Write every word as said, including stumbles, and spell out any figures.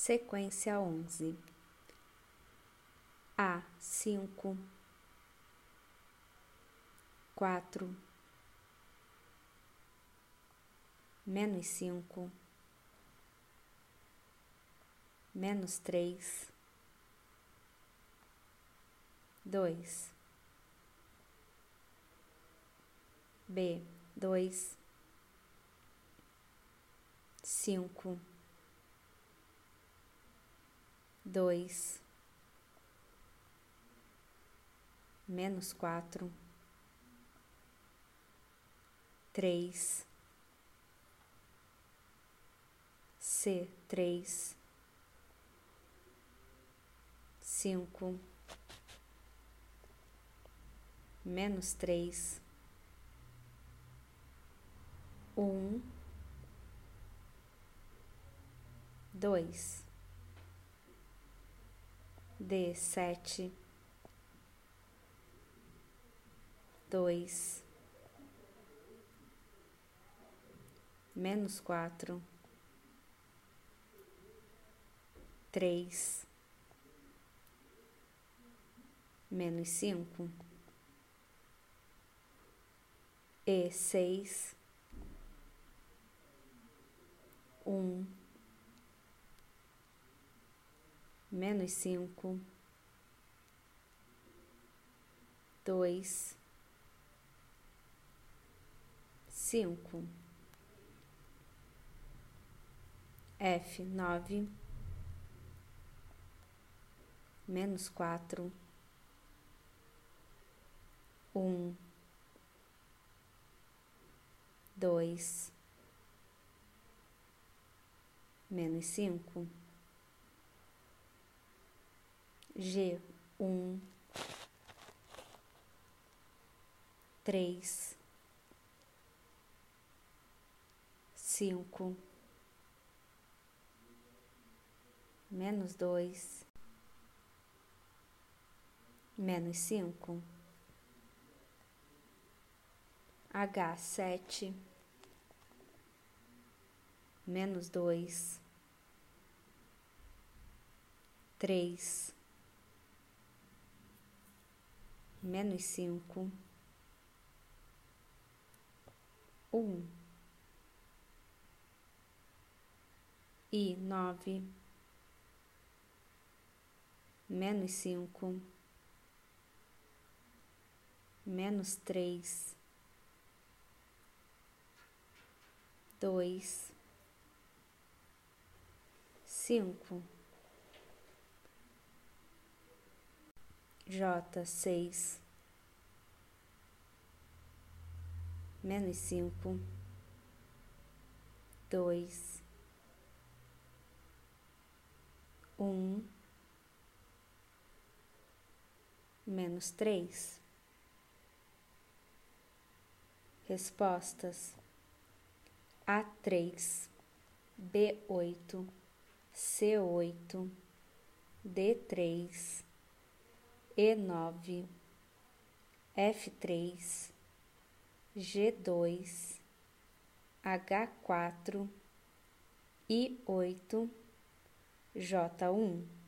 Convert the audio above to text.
Sequência onze. A cinco, quatro, menos cinco, menos três, dois, B dois, cinco, dois, menos quatro, três, C três, cinco, menos três, um, dois, D sete, dois, menos quatro, três, menos cinco, E seis, um, menos cinco, dois, cinco, F nove, menos quatro, um, dois, menos cinco, G um, três, cinco, menos dois, menos cinco, H sete, menos dois, três, menos cinco, um, I nove, menos cinco, menos três, dois, cinco, J seis, menos cinco, dois, um, menos três. Respostas: A três, B oito, C oito, D três, E nove, F três, G dois, H quatro, I oito, J um.